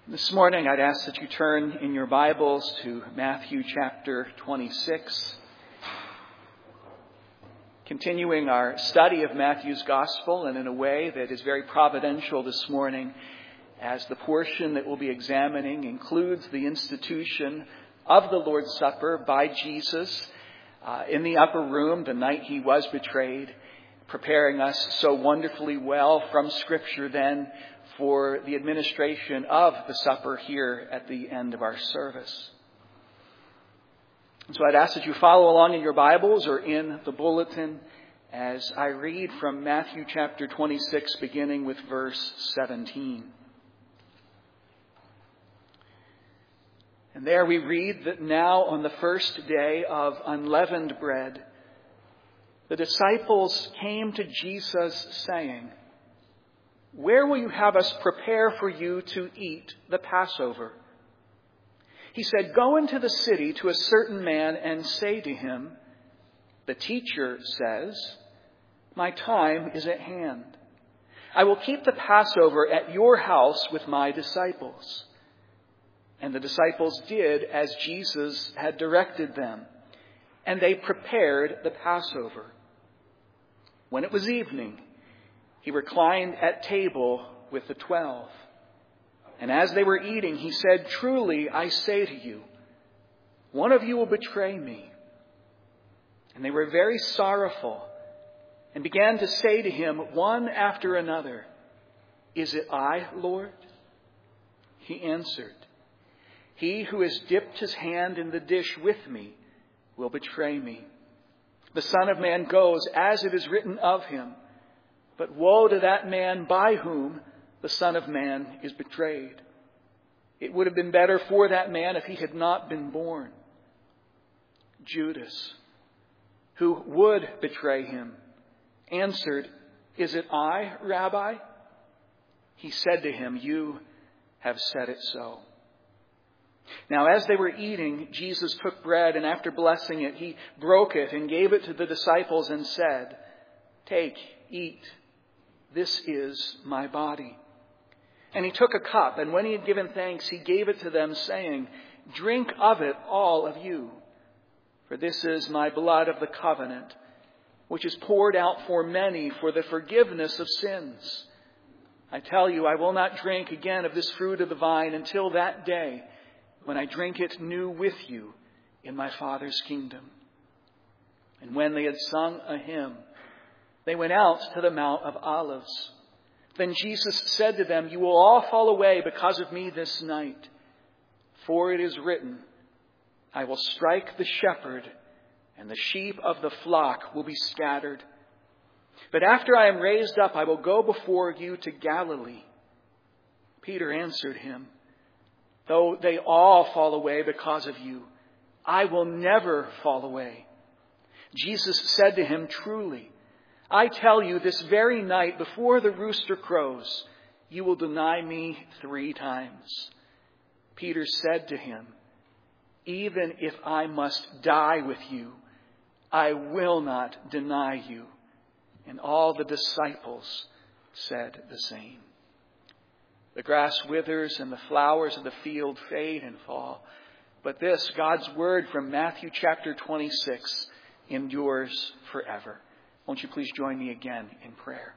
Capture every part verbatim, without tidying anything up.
This morning, I'd ask that you turn in your Bibles to Matthew chapter twenty-six. Continuing our study of Matthew's Gospel, and in a way that is very providential this morning, as the portion that we'll be examining includes the institution of the Lord's Supper by Jesus uh, in the upper room the night he was betrayed, preparing us so wonderfully well from Scripture then for the administration of the supper here at the end of our service. And so I'd ask that you follow along in your Bibles or in the bulletin as I read from Matthew chapter twenty-six, beginning with verse seventeen. And there we read that now on the first day of unleavened bread, the disciples came to Jesus saying, "Where will you have us prepare for you to eat the Passover?" He said, "Go into the city to a certain man and say to him, 'The teacher says, my time is at hand. I will keep the Passover at your house with my disciples.' And the disciples did as Jesus had directed them, and they prepared the Passover. When it was evening, he reclined at table with the twelve. And as they were eating, he said, 'Truly, I say to you, one of you will betray me.' And they were very sorrowful and began to say to him one after another, 'Is it I, Lord?' He answered, 'He who has dipped his hand in the dish with me will betray me. The Son of Man goes as it is written of him. But woe to that man by whom the Son of Man is betrayed. It would have been better for that man if he had not been born.' Judas, who would betray him, answered, 'Is it I, Rabbi?' He said to him, 'You have said it so.' Now as they were eating, Jesus took bread, and after blessing it, he broke it and gave it to the disciples and said, 'Take, eat. This is my body.' And he took a cup, and when he had given thanks, he gave it to them, saying, 'Drink of it, all of you. For this is my blood of the covenant, which is poured out for many for the forgiveness of sins. I tell you, I will not drink again of this fruit of the vine until that day when I drink it new with you in my Father's kingdom.' And when they had sung a hymn, they went out to the Mount of Olives. Then Jesus said to them, 'You will all fall away because of me this night. For it is written, I will strike the shepherd, and the sheep of the flock will be scattered. But after I am raised up, I will go before you to Galilee.' Peter answered him, 'Though they all fall away because of you, I will never fall away.' Jesus said to him, 'Truly, I tell you, this very night before the rooster crows, you will deny me three times.' Peter said to him, 'Even if I must die with you, I will not deny you.' And all the disciples said the same. The grass withers and the flowers of the field fade and fall. But this, God's word from Matthew chapter twenty-six, endures forever. Won't you please join me again in prayer?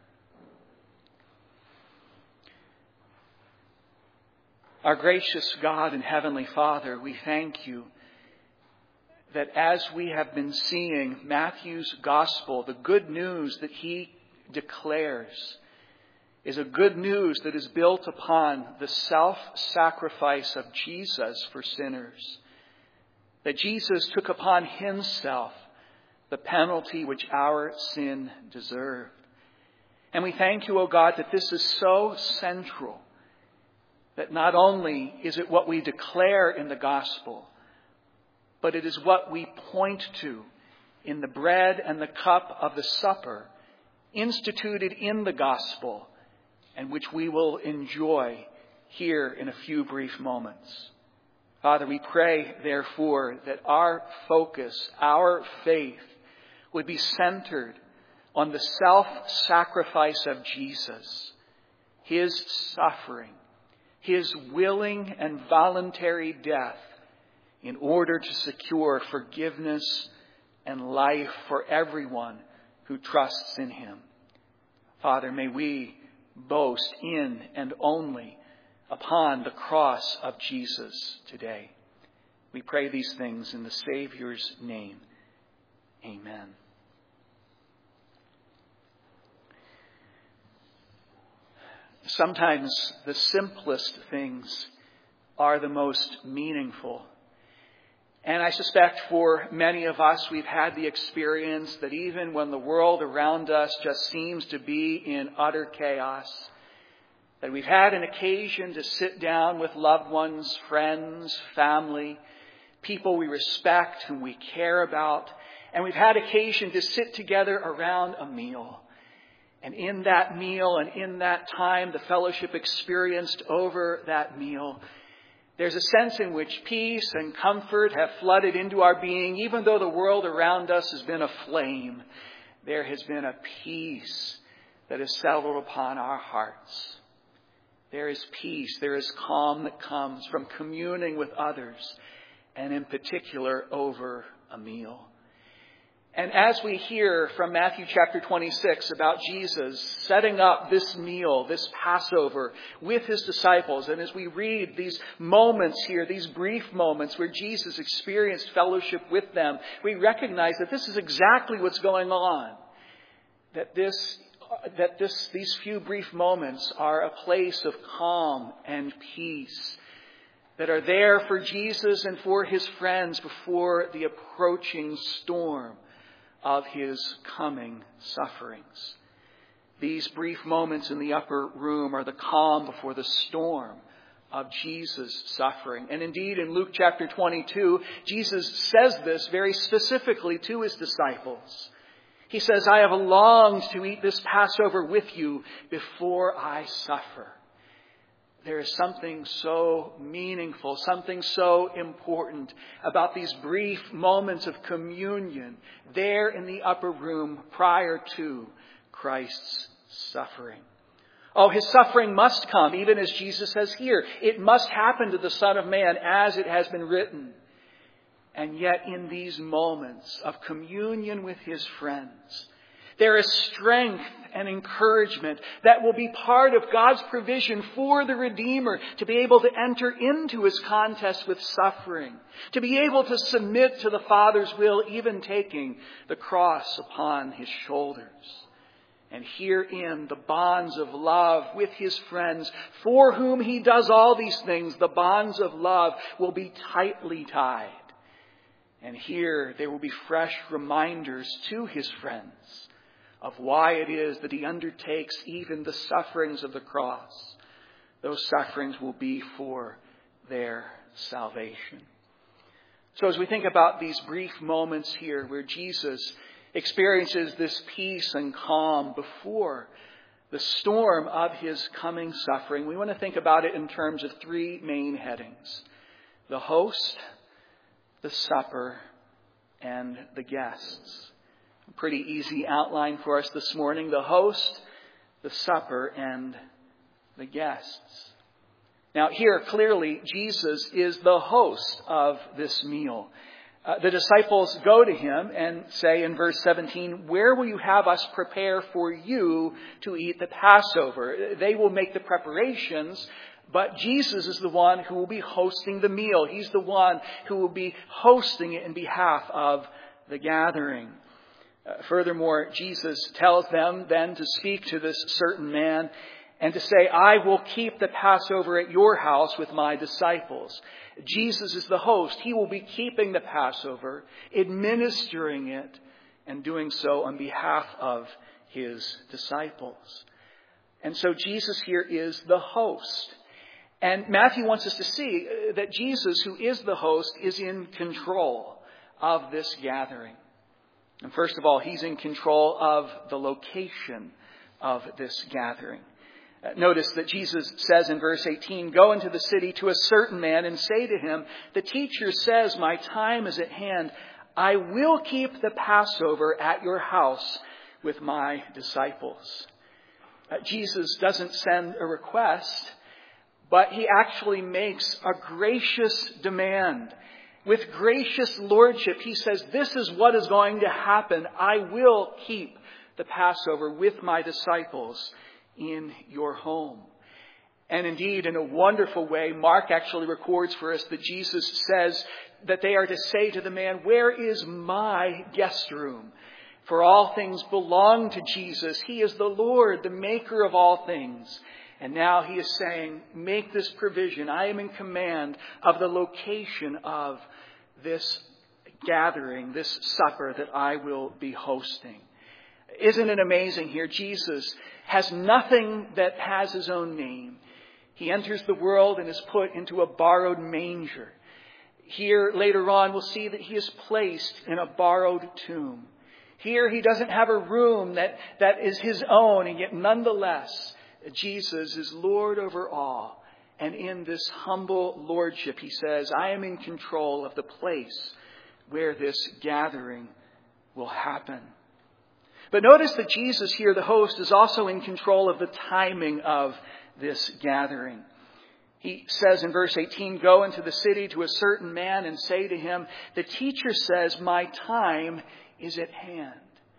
Our gracious God and Heavenly Father, we thank you that as we have been seeing Matthew's gospel, the good news that he declares is a good news that is built upon the self-sacrifice of Jesus for sinners. That Jesus took upon himself the penalty which our sin deserved. And we thank you, O God, that this is so central, that not only is it what we declare in the gospel, but it is what we point to in the bread and the cup of the supper instituted in the gospel, and which we will enjoy here in a few brief moments. Father, we pray, therefore, that our focus, our faith, would be centered on the self-sacrifice of Jesus, his suffering, his willing and voluntary death in order to secure forgiveness and life for everyone who trusts in him. Father, may we boast in and only upon the cross of Jesus today. We pray these things in the Savior's name. Amen. Sometimes the simplest things are the most meaningful. And I suspect for many of us, we've had the experience that even when the world around us just seems to be in utter chaos, that we've had an occasion to sit down with loved ones, friends, family, people we respect, whom we care about, and we've had occasion to sit together around a meal. And in that meal and in that time, the fellowship experienced over that meal, there's a sense in which peace and comfort have flooded into our being. Even though the world around us has been aflame, there has been a peace that has settled upon our hearts. There is peace, there is calm that comes from communing with others, and in particular over a meal. And as we hear from Matthew chapter twenty-six about Jesus setting up this meal, this Passover with his disciples, and as we read these moments here, these brief moments where Jesus experienced fellowship with them, we recognize that this is exactly what's going on. That this, that this, these few brief moments are a place of calm and peace that are there for Jesus and for his friends before the approaching storm of his coming sufferings. These brief moments in the upper room are the calm before the storm of Jesus' suffering. And indeed, in Luke chapter twenty-two, Jesus says this very specifically to his disciples. He says, I have longed to eat this Passover with you before I suffer. There is something so meaningful, something so important about these brief moments of communion there in the upper room prior to Christ's suffering. Oh, his suffering must come, even as Jesus says here. It must happen to the Son of Man as it has been written. And yet in these moments of communion with his friends, there is strength and encouragement that will be part of God's provision for the Redeemer to be able to enter into his contest with suffering, to be able to submit to the Father's will, even taking the cross upon his shoulders. And herein the bonds of love with his friends, for whom he does all these things, the bonds of love will be tightly tied. And here there will be fresh reminders to his friends of why it is that he undertakes even the sufferings of the cross. Those sufferings will be for their salvation. So as we think about these brief moments here where Jesus experiences this peace and calm before the storm of his coming suffering, we want to think about it in terms of three main headings: the host, the supper, and the guests. A pretty easy outline for us this morning: the host, the supper, and the guests. Now here, clearly, Jesus is the host of this meal. Uh, the disciples go to him and say in verse seventeen, where will you have us prepare for you to eat the Passover? They will make the preparations, but Jesus is the one who will be hosting the meal. He's the one who will be hosting it in behalf of the gathering. Uh, furthermore, Jesus tells them then to speak to this certain man and to say, I will keep the Passover at your house with my disciples. Jesus is the host. He will be keeping the Passover, administering it, and doing so on behalf of his disciples. And so Jesus here is the host. And Matthew wants us to see that Jesus, who is the host, is in control of this gathering. And first of all, he's in control of the location of this gathering. Uh, notice that Jesus says in verse eighteen, go into the city to a certain man and say to him, the teacher says, my time is at hand. I will keep the Passover at your house with my disciples. Uh, Jesus doesn't send a request, But he actually makes a gracious demand. With gracious lordship, he says, this is what is going to happen. I will keep the Passover with my disciples in your home. And indeed, in a wonderful way, Mark actually records for us that Jesus says that they are to say to the man, where is my guest room? For all things belong to Jesus. He is the Lord, the maker of all things. And now he is saying, make this provision. I am in command of the location of this gathering, this supper that I will be hosting. Isn't it amazing here? Jesus has nothing that has his own name. He enters the world and is put into a borrowed manger. Here, later on, we'll see that he is placed in a borrowed tomb. Here, he doesn't have a room that, that is his own, and yet nonetheless, Jesus is Lord over all. And in this humble lordship, he says, I am in control of the place where this gathering will happen. But notice that Jesus here, the host, is also in control of the timing of this gathering. He says in verse eighteen, go into the city to a certain man and say to him, the teacher says, my time is at hand.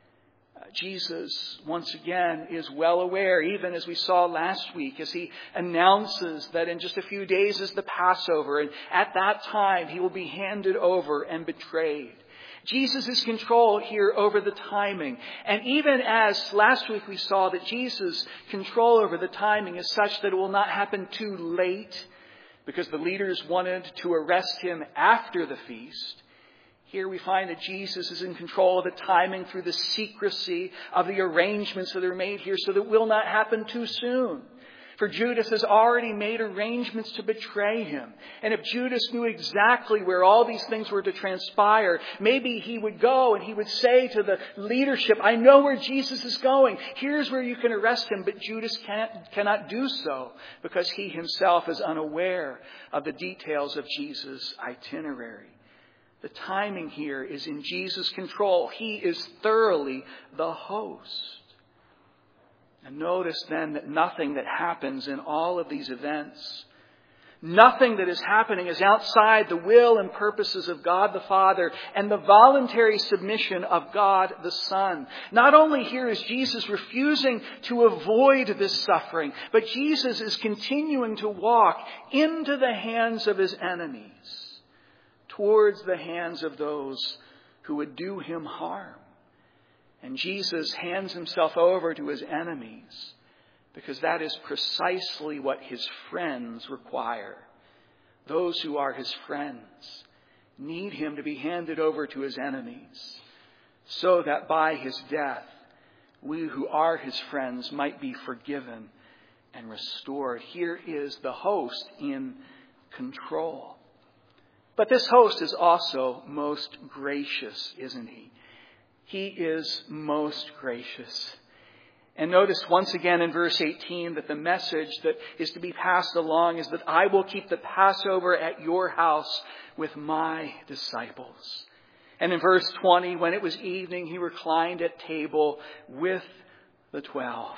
Jesus, once again, is well aware, even as we saw last week, as he announces that in just a few days is the Passover, and at that time he will be handed over and betrayed. Jesus is control here over the timing. And even as last week we saw that Jesus' control over the timing is such that it will not happen too late, because the leaders wanted to arrest him after the feast. Here we find that Jesus is in control of the timing through the secrecy of the arrangements that are made here so that it will not happen too soon. For Judas has already made arrangements to betray him. And if Judas knew exactly where all these things were to transpire, maybe he would go and he would say to the leadership, I know where Jesus is going. Here's where you can arrest him. But Judas can't, cannot do so because he himself is unaware of the details of Jesus' itinerary. The timing here is in Jesus' control. He is thoroughly the host. And notice then that nothing that happens in all of these events, nothing that is happening is outside the will and purposes of God the Father and the voluntary submission of God the Son. Not only here is Jesus refusing to avoid this suffering, but Jesus is continuing to walk into the hands of his enemies, towards the hands of those who would do him harm. And Jesus hands himself over to his enemies because that is precisely what his friends require. Those who are his friends need him to be handed over to his enemies so that by his death, we who are his friends might be forgiven and restored. Here is the host in control. But this host is also most gracious, isn't he? He is most gracious. And notice once again in verse eighteen that the message that is to be passed along is that I will keep the Passover at your house with my disciples. And in verse twenty, when it was evening, he reclined at table with the twelve.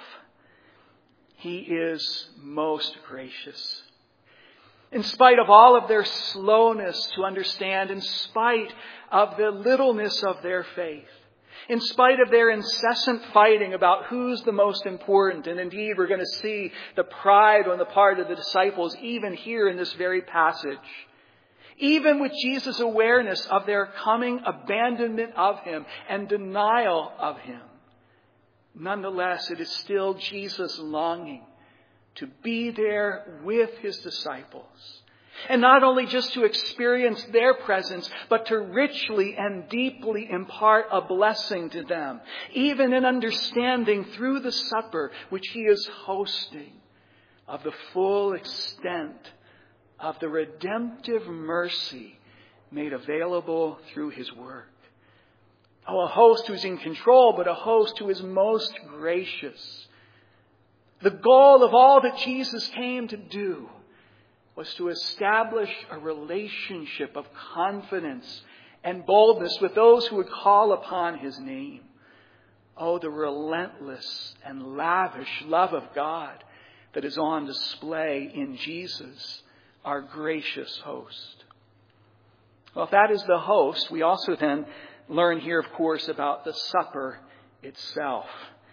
He is most gracious. In spite of all of their slowness to understand, in spite of the littleness of their faith, in spite of their incessant fighting about who's the most important, and indeed we're going to see the pride on the part of the disciples even here in this very passage, even with Jesus' awareness of their coming abandonment of him and denial of him, nonetheless it is still Jesus longing to be there with his disciples. And not only just to experience their presence, but to richly and deeply impart a blessing to them, even in understanding through the supper which he is hosting of the full extent of the redemptive mercy made available through his work. Oh, a host who's in control, but a host who is most gracious. The goal of all that Jesus came to do was to establish a relationship of confidence and boldness with those who would call upon his name. Oh, the relentless and lavish love of God that is on display in Jesus, our gracious host. Well, if that is the host, we also then learn here, of course, about the supper itself.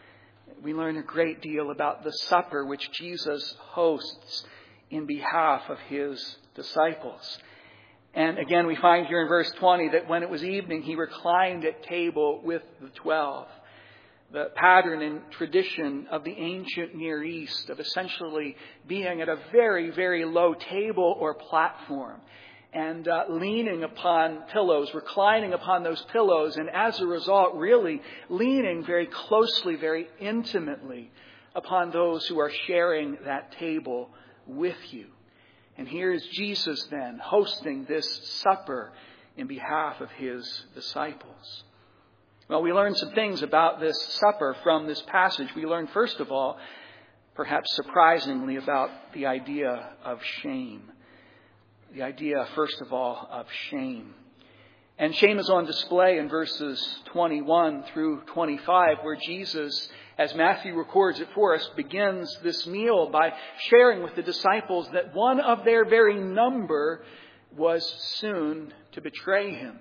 We learn a great deal about the supper which Jesus hosts in behalf of his disciples. And again, we find here in verse twenty that when it was evening, he reclined at table with the twelve. The pattern and tradition of the ancient Near East of essentially being at a very, very low table or platform and uh, leaning upon pillows, reclining upon those pillows, and as a result, really leaning very closely, very intimately upon those who are sharing that table with you. And here is Jesus then hosting this supper in behalf of his disciples. Well, we learn some things about this supper from this passage. We learn, first of all, perhaps surprisingly, about the idea of shame. The idea, first of all, of shame. And shame is on display in verses twenty-one through twenty-five, where Jesus, as Matthew records it for us, begins this meal by sharing with the disciples that one of their very number was soon to betray him.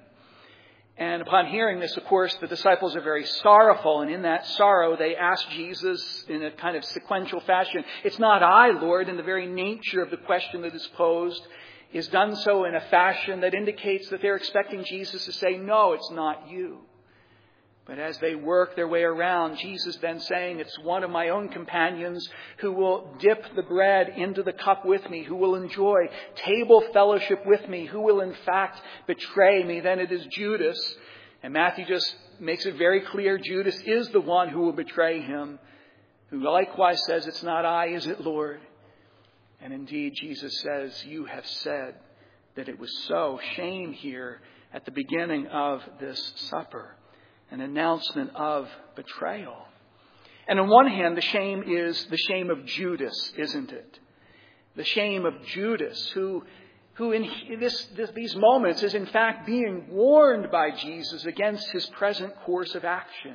And upon hearing this, of course, the disciples are very sorrowful. And in that sorrow, they ask Jesus in a kind of sequential fashion, "It's not I, Lord." And the very nature of the question that is posed is done so in a fashion that indicates that they're expecting Jesus to say, "No, it's not you." But as they work their way around, Jesus then saying, "It's one of my own companions who will dip the bread into the cup with me, who will enjoy table fellowship with me, who will in fact betray me." Then it is Judas. And Matthew just makes it very clear Judas is the one who will betray him, who likewise says, "It's not I, is it, Lord?" And indeed, Jesus says, "You have said that it was so." Shame here at the beginning of this supper. An announcement of betrayal. And on one hand, the shame is the shame of Judas, isn't it? The shame of Judas, who, who in this, this, these moments is in fact being warned by Jesus against his present course of action.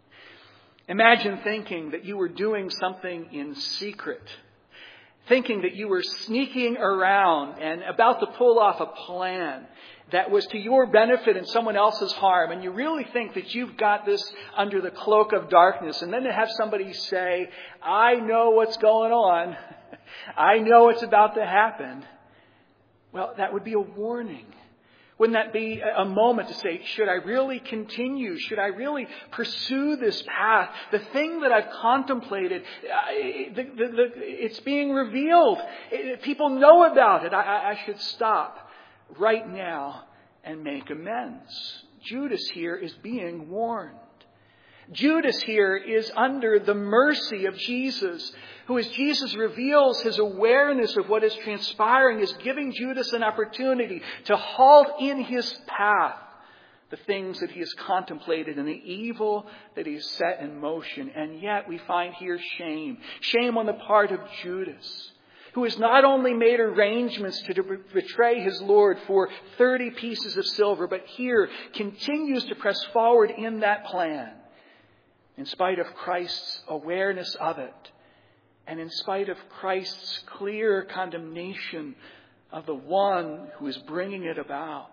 Imagine thinking that you were doing something in secret. Thinking that you were sneaking around and about to pull off a plan that was to your benefit and someone else's harm. And you really think that you've got this under the cloak of darkness. And then to have somebody say, "I know what's going on. I know it's about to happen." Well, that would be a warning. Wouldn't that be a moment to say, should I really continue? Should I really pursue this path? The thing that I've contemplated, the, the, the, it's being revealed. People know about it. I, I should stop right now and make amends. Judas here is being warned. Judas here is under the mercy of Jesus, who, as Jesus reveals his awareness of what is transpiring, is giving Judas an opportunity to halt in his path the things that he has contemplated and the evil that he has set in motion. And yet we find here shame. Shame on the part of Judas, who has not only made arrangements to betray his Lord for thirty pieces of silver, but here continues to press forward in that plan, in spite of Christ's awareness of it, and in spite of Christ's clear condemnation of the one who is bringing it about.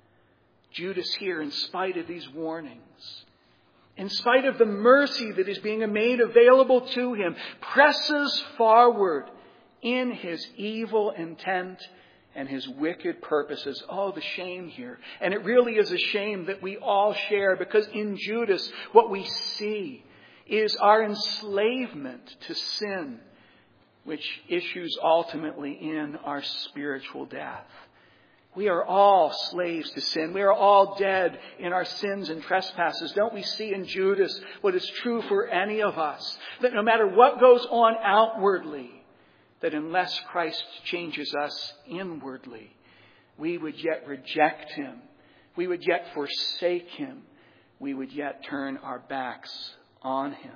Judas here, in spite of these warnings, in spite of the mercy that is being made available to him, presses forward in his evil intent and his wicked purposes. Oh, the shame here. And it really is a shame that we all share, because in Judas, what we see is our enslavement to sin, which issues ultimately in our spiritual death. We are all slaves to sin. We are all dead in our sins and trespasses. Don't we see in Judas what is true for any of us? That no matter what goes on outwardly, that unless Christ changes us inwardly, we would yet reject him. We would yet forsake him. We would yet turn our backs on him.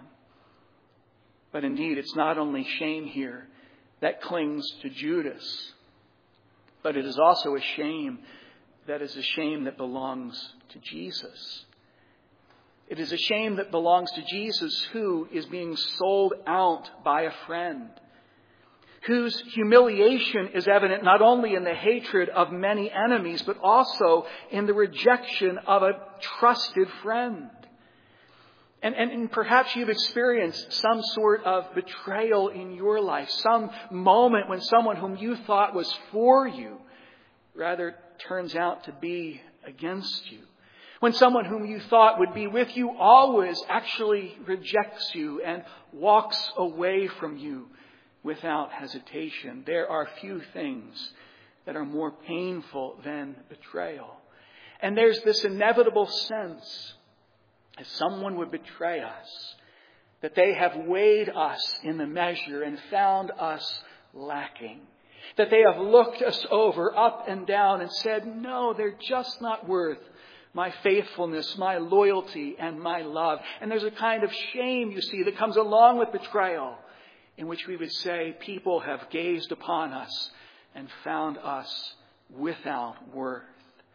But indeed, it's not only shame here that clings to Judas, but it is also a shame that is a shame that belongs to Jesus. It is a shame that belongs to Jesus, who is being sold out by a friend. whose humiliation is evident not only in the hatred of many enemies, but also in the rejection of a trusted friend. And, and, and perhaps you've experienced some sort of betrayal in your life, some moment when someone whom you thought was for you rather turns out to be against you. When someone whom you thought would be with you always actually rejects you and walks away from you without hesitation. There are few things that are more painful than betrayal. And there's this inevitable sense, if someone would betray us, that they have weighed us in the measure and found us lacking. That they have looked us over up and down and said, no, they're just not worth my faithfulness, my loyalty, and my love. And there's a kind of shame, you see, that comes along with betrayal, in which we would say people have gazed upon us and found us without worth.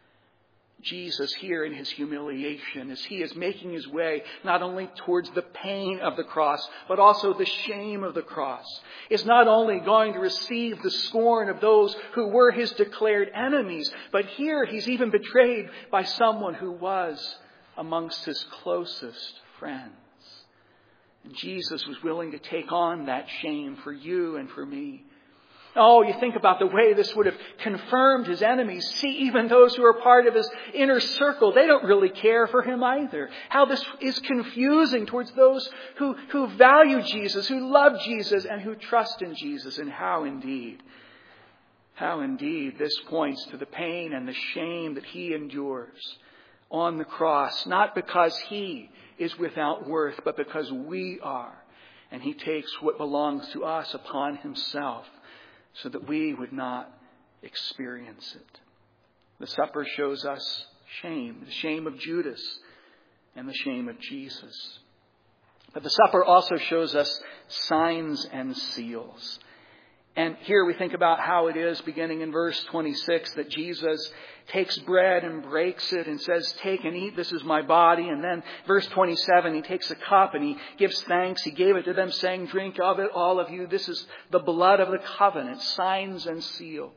Jesus here in his humiliation, as he is making his way not only towards the pain of the cross, but also the shame of the cross, is not only going to receive the scorn of those who were his declared enemies, but here he's even betrayed by someone who was amongst his closest friends. And Jesus was willing to take on that shame for you and for me. Oh, you think about the way this would have confirmed his enemies. See, even those who are part of his inner circle, they don't really care for him either. How this is confusing towards those who, who value Jesus, who love Jesus, and who trust in Jesus. And how indeed, how indeed this points to the pain and the shame that he endures on the cross. Not because he is without worth, but because we are. And he takes what belongs to us upon himself, so that we would not experience it. The supper shows us shame, the shame of Judas and the shame of Jesus. But the supper also shows us signs and seals. And here we think about how it is, beginning in verse twenty-six, that Jesus takes bread and breaks it and says, take and eat, this is my body. And then verse twenty-seven, he takes a cup and he gives thanks. He gave it to them saying, drink of it, all of you. This is the blood of the covenant, signs and seals.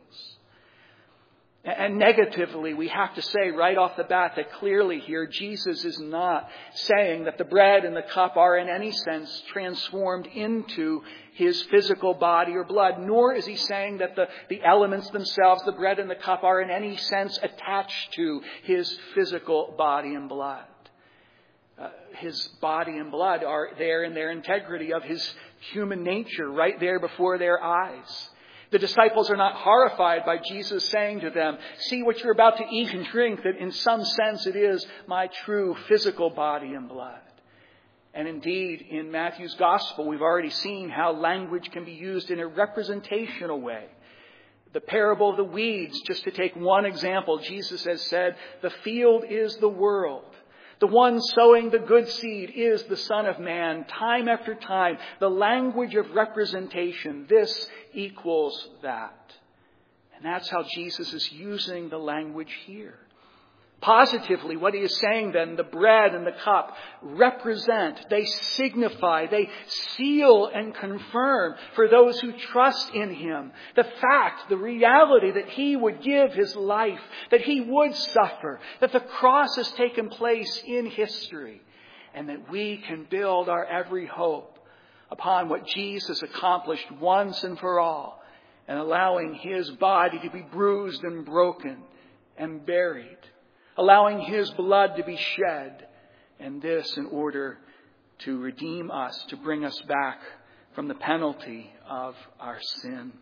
And negatively, we have to say right off the bat that clearly here, Jesus is not saying that the bread and the cup are in any sense transformed into his physical body or blood, nor is he saying that the, the elements themselves, the bread and the cup, are in any sense attached to his physical body and blood. Uh, his body and blood are there in their integrity of his human nature, right there before their eyes. The disciples are not horrified by Jesus saying to them, see what you're about to eat and drink, that in some sense it is my true physical body and blood. And indeed, in Matthew's gospel, we've already seen how language can be used in a representational way. The parable of the weeds, just to take one example, Jesus has said, the field is the world. The one sowing the good seed is the Son of Man. Time after time, the language of representation, this equals that. And that's how Jesus is using the language here. Positively, what he is saying then, the bread and the cup represent, they signify, they seal and confirm for those who trust in him the fact, the reality that he would give his life, that he would suffer, that the cross has taken place in history, and that we can build our every hope upon what Jesus accomplished once and for all, and allowing his body to be bruised and broken and buried, allowing his blood to be shed, and this in order to redeem us, to bring us back from the penalty of our sin.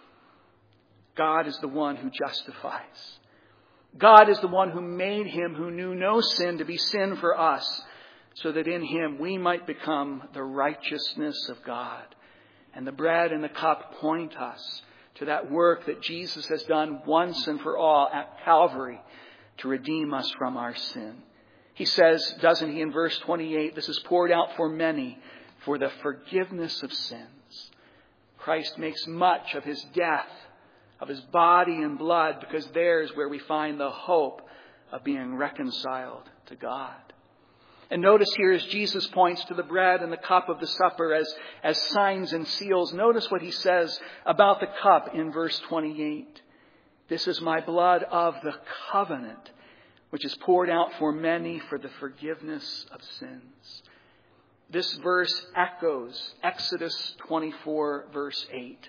God is the one who justifies. God is the one who made him who knew no sin to be sin for us, so that in him we might become the righteousness of God. And the bread and the cup point us to that work that Jesus has done once and for all at Calvary, to redeem us from our sin. He says, doesn't he, in verse twenty-eight, this is poured out for many for the forgiveness of sins. Christ makes much of his death, of his body and blood, because there's where we find the hope of being reconciled to God. And notice here as Jesus points to the bread and the cup of the supper as, as signs and seals, notice what he says about the cup in verse twenty-eight. This is my blood of the covenant, which is poured out for many for the forgiveness of sins. This verse echoes Exodus twenty-four, verse eight.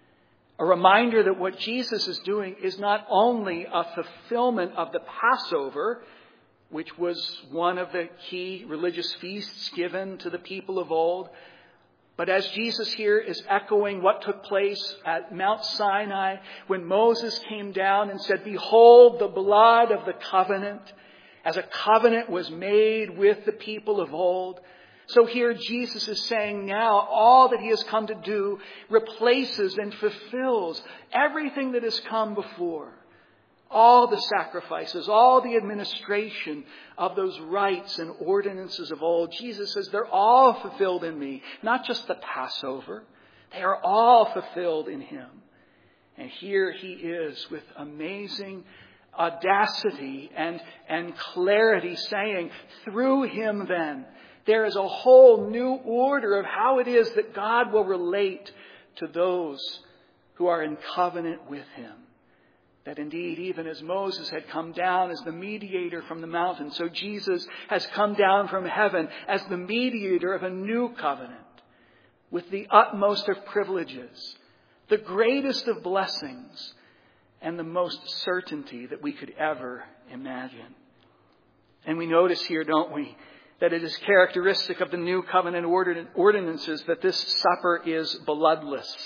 A reminder that what Jesus is doing is not only a fulfillment of the Passover, which was one of the key religious feasts given to the people of old, but as Jesus here is echoing what took place at Mount Sinai when Moses came down and said, "Behold the blood of the covenant," as a covenant was made with the people of old. So here Jesus is saying now all that he has come to do replaces and fulfills everything that has come before. All the sacrifices, all the administration of those rites and ordinances of old. Jesus says they're all fulfilled in me. Not just the Passover. They are all fulfilled in him. And here he is with amazing audacity and, and clarity saying, through him then, there is a whole new order of how it is that God will relate to those who are in covenant with him. That indeed, even as Moses had come down as the mediator from the mountain, so Jesus has come down from heaven as the mediator of a new covenant with the utmost of privileges, the greatest of blessings, and the most certainty that we could ever imagine. And we notice here, don't we, that it is characteristic of the new covenant ordinances that this supper is bloodless.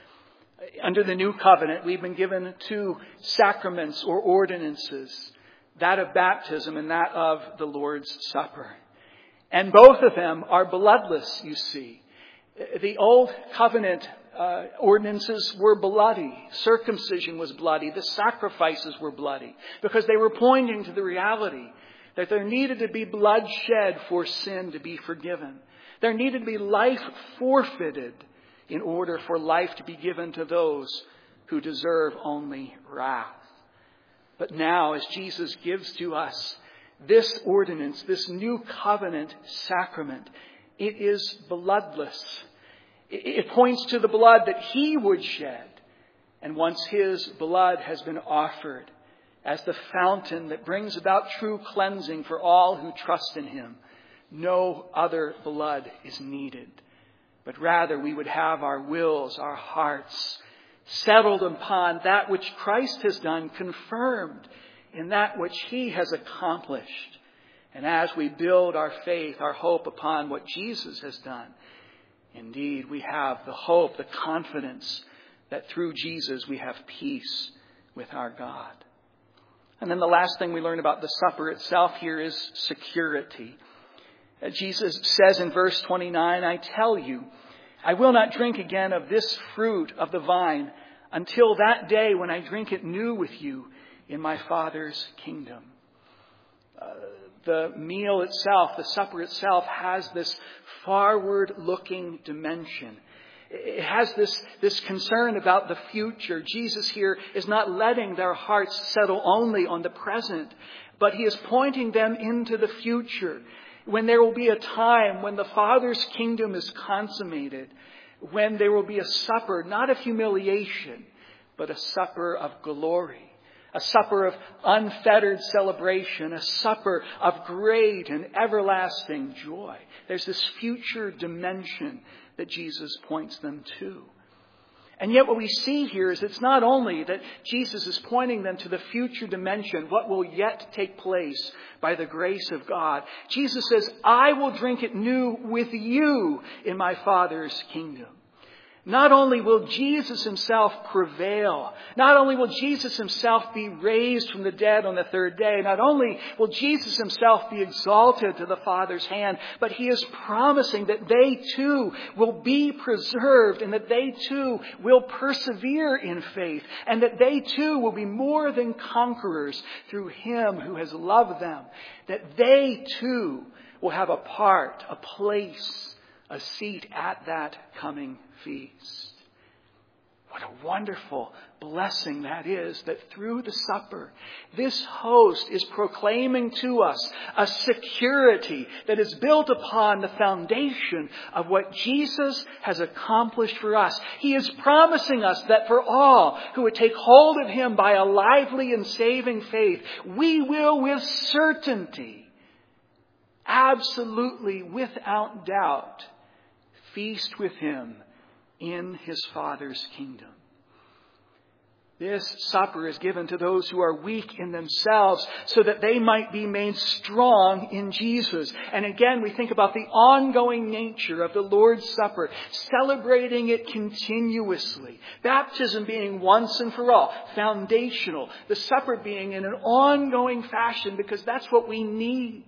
Under the new covenant, we've been given two sacraments or ordinances, that of baptism and that of the Lord's Supper. And both of them are bloodless, you see. The old covenant uh, ordinances were bloody. Circumcision was bloody. The sacrifices were bloody because they were pointing to the reality that there needed to be blood shed for sin to be forgiven. There needed to be life forfeited in order for life to be given to those who deserve only wrath. But now, as Jesus gives to us this ordinance, this new covenant sacrament, it is bloodless. It points to the blood that he would shed. And once his blood has been offered as the fountain that brings about true cleansing for all who trust in him, no other blood is needed. But rather we would have our wills, our hearts settled upon that which Christ has done, confirmed in that which he has accomplished. And as we build our faith, our hope upon what Jesus has done, indeed we have the hope, the confidence that through Jesus we have peace with our God. And then the last thing we learn about the supper itself here is security. Jesus says in verse twenty-nine, "I tell you, I will not drink again of this fruit of the vine until that day when I drink it new with you in my Father's kingdom." Uh, the meal itself, the supper itself, has this forward-looking dimension. It has this, this concern about the future. Jesus here is not letting their hearts settle only on the present, but he is pointing them into the future, when there will be a time when the Father's kingdom is consummated, when there will be a supper, not of humiliation, but a supper of glory, a supper of unfettered celebration, a supper of great and everlasting joy. There's this future dimension that Jesus points them to. And yet what we see here is it's not only that Jesus is pointing them to the future dimension, what will yet take place by the grace of God. Jesus says, "I will drink it new with you in my Father's kingdom." Not only will Jesus himself prevail, not only will Jesus himself be raised from the dead on the third day, not only will Jesus himself be exalted to the Father's hand, but he is promising that they too will be preserved and that they too will persevere in faith and that they too will be more than conquerors through him who has loved them, that they too will have a part, a place, a seat at that coming feast. What a wonderful blessing that is, that through the supper, this host is proclaiming to us a security that is built upon the foundation of what Jesus has accomplished for us. He is promising us that for all who would take hold of Him by a lively and saving faith, we will with certainty, absolutely without doubt, feast with Him in His Father's kingdom. This supper is given to those who are weak in themselves so that they might be made strong in Jesus. And again, we think about the ongoing nature of the Lord's Supper, celebrating it continuously. Baptism being once and for all, foundational. The supper being in an ongoing fashion because that's what we need.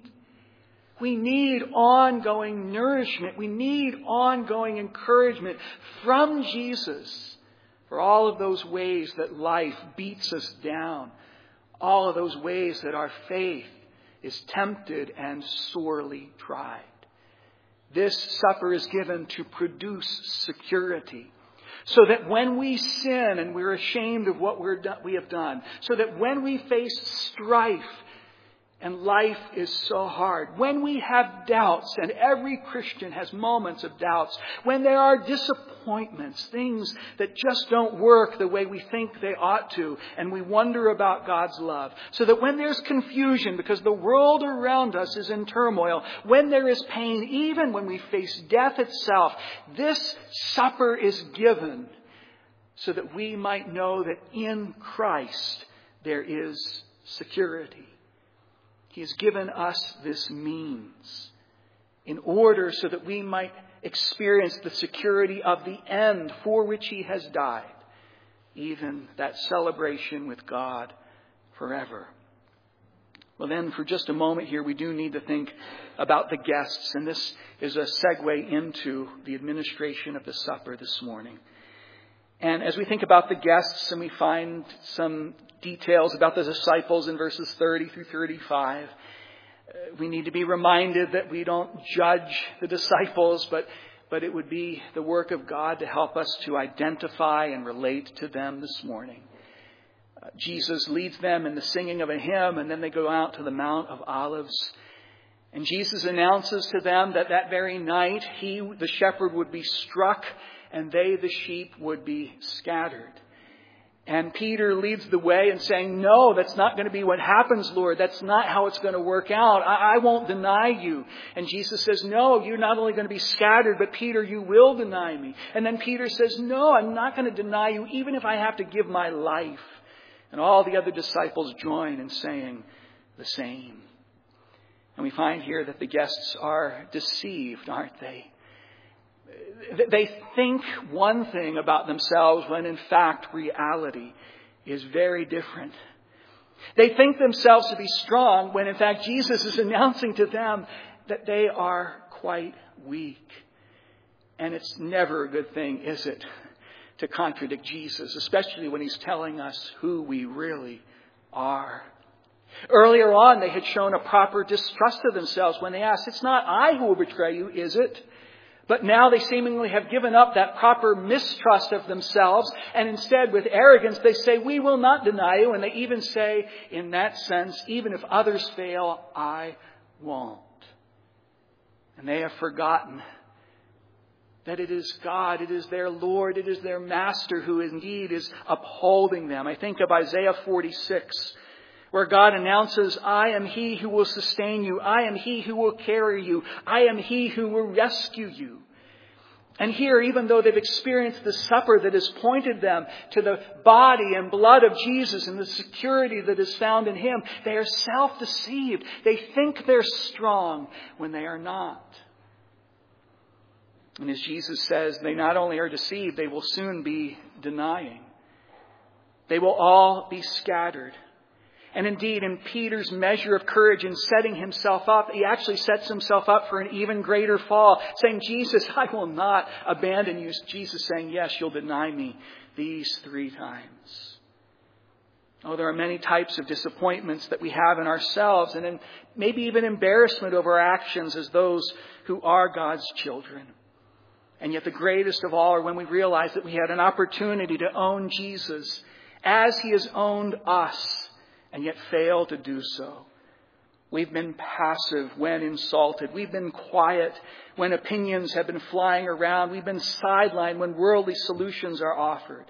We need ongoing nourishment. We need ongoing encouragement from Jesus for all of those ways that life beats us down. All of those ways that our faith is tempted and sorely tried. This supper is given to produce security. So that when we sin and we're ashamed of what we're do- we have done, so that when we face strife, and life is so hard, when we have doubts, and every Christian has moments of doubts, when there are disappointments, things that just don't work the way we think they ought to, and we wonder about God's love, so that when there's confusion because the world around us is in turmoil, when there is pain, even when we face death itself, this supper is given so that we might know that in Christ there is security. He has given us this means in order so that we might experience the security of the end for which He has died, even that celebration with God forever. Well, then, for just a moment here, we do need to think about the guests, and this is a segue into the administration of the supper this morning. And as we think about the guests and we find some details about the disciples in verses thirty through thirty-five, we need to be reminded that we don't judge the disciples, but, but it would be the work of God to help us to identify and relate to them this morning. Uh, Jesus leads them in the singing of a hymn, and then they go out to the Mount of Olives. And Jesus announces to them that that very night He, the shepherd, would be struck and they, the sheep, would be scattered. And Peter leads the way in saying, no, that's not going to be what happens, Lord. That's not how it's going to work out. I, I won't deny you. And Jesus says, no, you're not only going to be scattered, but Peter, you will deny me. And then Peter says, no, I'm not going to deny you, even if I have to give my life. And all the other disciples join in saying the same. And we find here that the guests are deceived, aren't they? They think one thing about themselves when in fact reality is very different. They think themselves to be strong when in fact Jesus is announcing to them that they are quite weak. And it's never a good thing, is it, to contradict Jesus, especially when He's telling us who we really are. Earlier on, they had shown a proper distrust of themselves when they asked, it's not I who will betray you, is it? But now they seemingly have given up that proper mistrust of themselves, and instead with arrogance they say, we will not deny you. And they even say, in that sense, even if others fail, I won't. And they have forgotten that it is God, it is their Lord, it is their Master who indeed is upholding them. I think of Isaiah forty-six, where God announces, I am He who will sustain you. I am He who will carry you. I am He who will rescue you. And here, even though they've experienced the supper that has pointed them to the body and blood of Jesus and the security that is found in Him, they are self-deceived. They think they're strong when they are not. And as Jesus says, they not only are deceived, they will soon be denying. They will all be scattered. And indeed, in Peter's measure of courage in setting himself up, he actually sets himself up for an even greater fall, saying, Jesus, I will not abandon you. Jesus saying, yes, you'll deny me these three times. Oh, there are many types of disappointments that we have in ourselves, and in maybe even embarrassment over our actions as those who are God's children. And yet the greatest of all are when we realize that we had an opportunity to own Jesus as he has owned us, and yet fail to do so. We've been passive when insulted. We've been quiet when opinions have been flying around. We've been sidelined when worldly solutions are offered.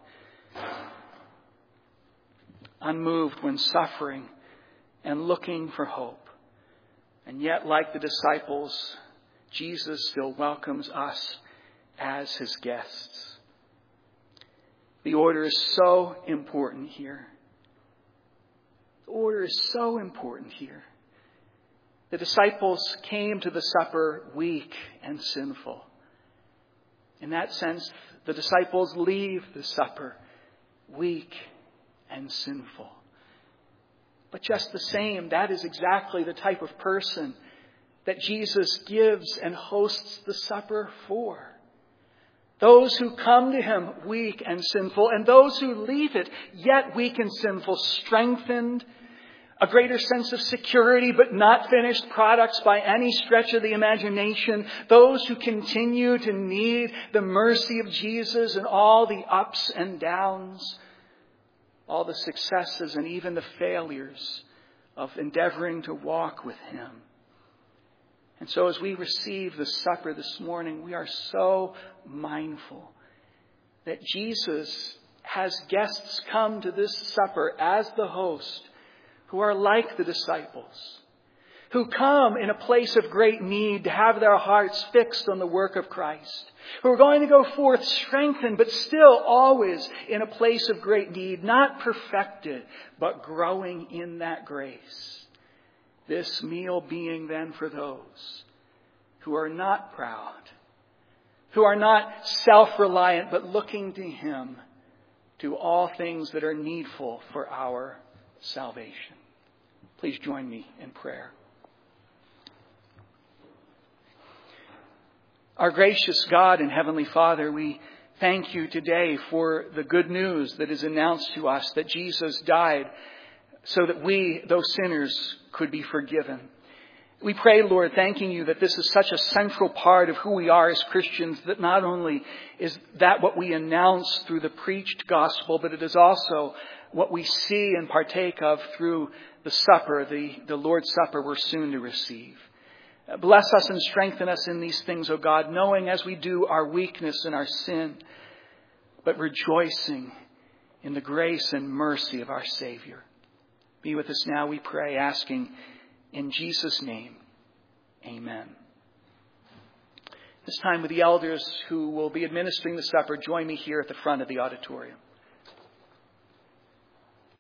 Unmoved when suffering and looking for hope. And yet, like the disciples, Jesus still welcomes us as his guests. The order is so important here. The order is so important here. The disciples came to the supper weak and sinful. In that sense, the disciples leave the supper weak and sinful. But just the same, that is exactly the type of person that Jesus gives and hosts the supper for. Those who come to him weak and sinful, and those who leave it yet weak and sinful, strengthened, a greater sense of security, but not finished products by any stretch of the imagination. Those who continue to need the mercy of Jesus in all the ups and downs, all the successes and even the failures of endeavoring to walk with him. And so as we receive the supper this morning, we are so mindful that Jesus has guests come to this supper as the host who are like the disciples, who come in a place of great need to have their hearts fixed on the work of Christ, who are going to go forth strengthened, but still always in a place of great need, not perfected, but growing in that grace. This meal being then for those who are not proud, who are not self-reliant, but looking to him to all things that are needful for our salvation. Please join me in prayer. Our gracious God and Heavenly Father, we thank you today for the good news that is announced to us that Jesus died so that we, though sinners, could be forgiven. We pray, Lord, thanking you that this is such a central part of who we are as Christians, that not only is that what we announce through the preached gospel, but it is also what we see and partake of through the supper, the, the Lord's Supper we're soon to receive. Bless us and strengthen us in these things, O God, knowing as we do our weakness and our sin, but rejoicing in the grace and mercy of our Savior. Be with us now, we pray, asking in Jesus' name, amen. This time with the elders who will be administering the supper, join me here at the front of the auditorium.